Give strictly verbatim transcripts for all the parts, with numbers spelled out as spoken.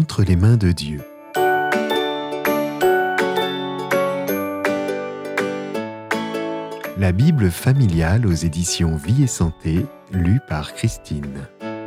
entre les mains de Dieu. La Bible familiale aux éditions Vie et Santé, lue par Christine.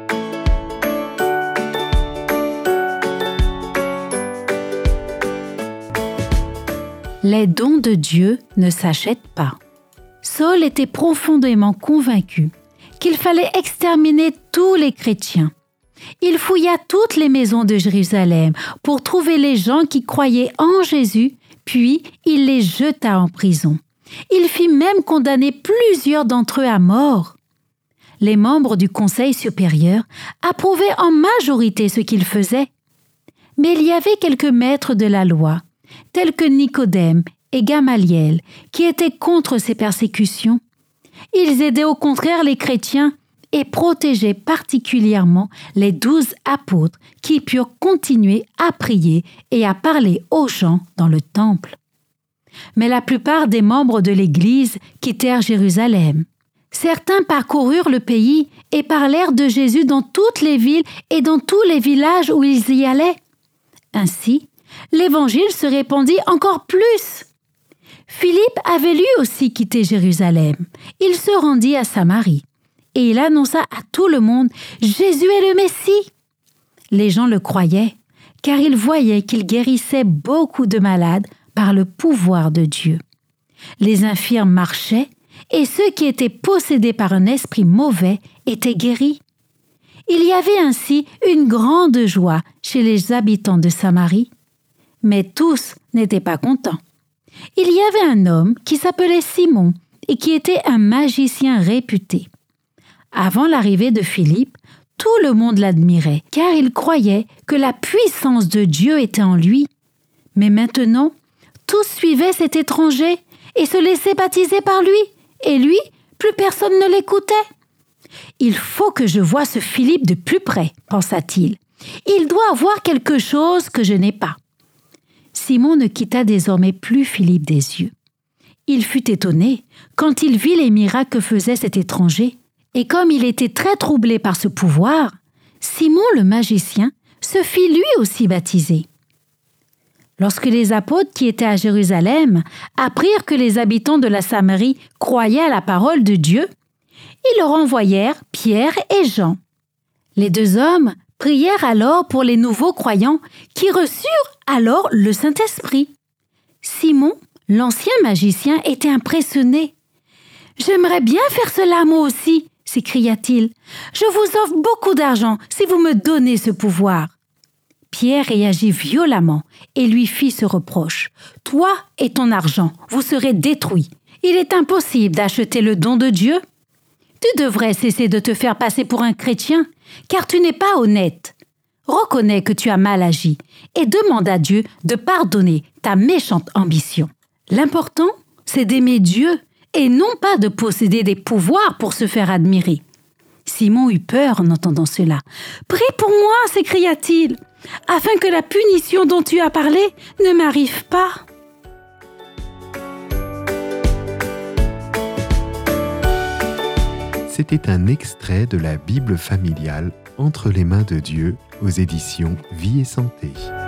Les dons de Dieu ne s'achètent pas. Saul était profondément convaincu qu'il fallait exterminer tous les chrétiens. Il fouilla toutes les maisons de Jérusalem pour trouver les gens qui croyaient en Jésus, puis il les jeta en prison. Il fit même condamner plusieurs d'entre eux à mort. Les membres du Conseil supérieur approuvaient en majorité ce qu'il faisait. Mais il y avait quelques maîtres de la loi, tels que Nicodème et Gamaliel, qui étaient contre ces persécutions. Ils aidaient au contraire les chrétiens et protégeaient particulièrement les douze apôtres qui purent continuer à prier et à parler aux gens dans le temple. Mais la plupart des membres de l'Église quittèrent Jérusalem. Certains parcoururent le pays et parlèrent de Jésus dans toutes les villes et dans tous les villages où ils y allaient. Ainsi, l'Évangile se répandit encore plus. Philippe avait lui aussi quitté Jérusalem. Il se rendit à Samarie et il annonça à tout le monde « Jésus est le Messie ». Les gens le croyaient car ils voyaient qu'il guérissait beaucoup de malades par le pouvoir de Dieu. Les infirmes marchaient et ceux qui étaient possédés par un esprit mauvais étaient guéris. Il y avait ainsi une grande joie chez les habitants de Samarie. Mais tous n'étaient pas contents. Il y avait un homme qui s'appelait Simon et qui était un magicien réputé. Avant l'arrivée de Philippe, tout le monde l'admirait car il croyait que la puissance de Dieu était en lui. Mais maintenant, tous suivaient cet étranger et se laissaient baptiser par lui. Et lui, plus personne ne l'écoutait. « Il faut que je voie ce Philippe de plus près, pensa-t-il. Il doit avoir quelque chose que je n'ai pas. » Simon ne quitta désormais plus Philippe des yeux. Il fut étonné quand il vit les miracles que faisait cet étranger. Et comme il était très troublé par ce pouvoir, Simon le magicien se fit lui aussi baptiser. Lorsque les apôtres qui étaient à Jérusalem apprirent que les habitants de la Samarie croyaient à la parole de Dieu, ils leur envoyèrent Pierre et Jean. Les deux hommes prièrent alors pour les nouveaux croyants qui reçurent alors le Saint-Esprit. Simon, l'ancien magicien, était impressionné. « J'aimerais bien faire cela moi aussi !» s'écria-t-il. « Je vous offre beaucoup d'argent si vous me donnez ce pouvoir. » Pierre réagit violemment et lui fit ce reproche. « Toi et ton argent, vous serez détruits. Il est impossible d'acheter le don de Dieu. Tu devrais cesser de te faire passer pour un chrétien, car tu n'es pas honnête. Reconnais que tu as mal agi et demande à Dieu de pardonner ta méchante ambition. L'important, c'est d'aimer Dieu et non pas de posséder des pouvoirs pour se faire admirer. » Simon eut peur en entendant cela. « Prie pour moi, s'écria-t-il, afin que la punition dont tu as parlé ne m'arrive pas. » C'était un extrait de la Bible familiale Entre les mains de Dieu aux éditions Vie et Santé.